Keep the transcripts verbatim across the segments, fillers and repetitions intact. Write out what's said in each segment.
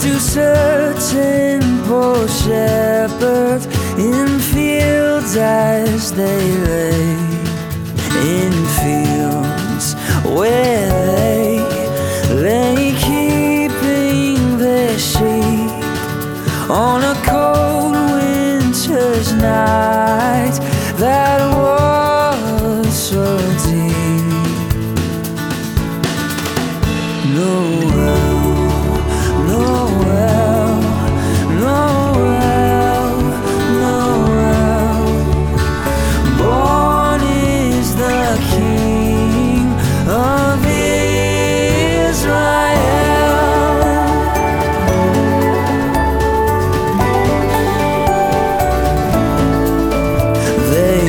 to certain poor shepherds in fields as they lay, in fields where they lay keeping their sheep on a cold winter's night that was so deep. Noel, Noel, Noel, Noel, born is the King of Israel. They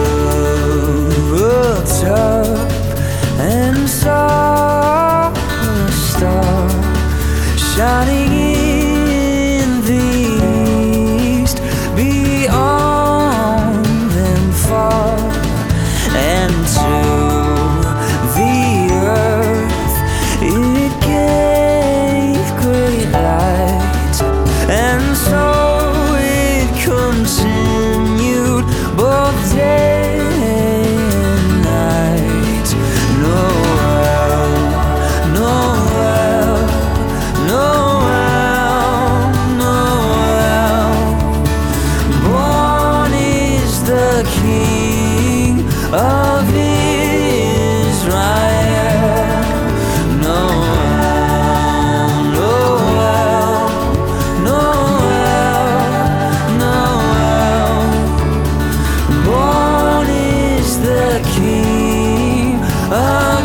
looked up and saw a star shining in the east, beyond them far, and to the earth it gave great light, and so it continued both day and night. Noel, Noel, Noel, Noel, born is the King of Israel. Noel, Noel, Noel, Noel, born is the King of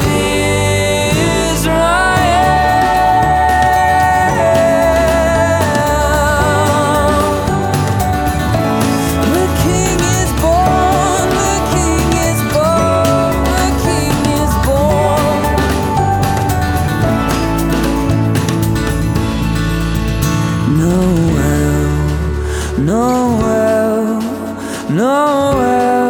Noel, Noel, Noel.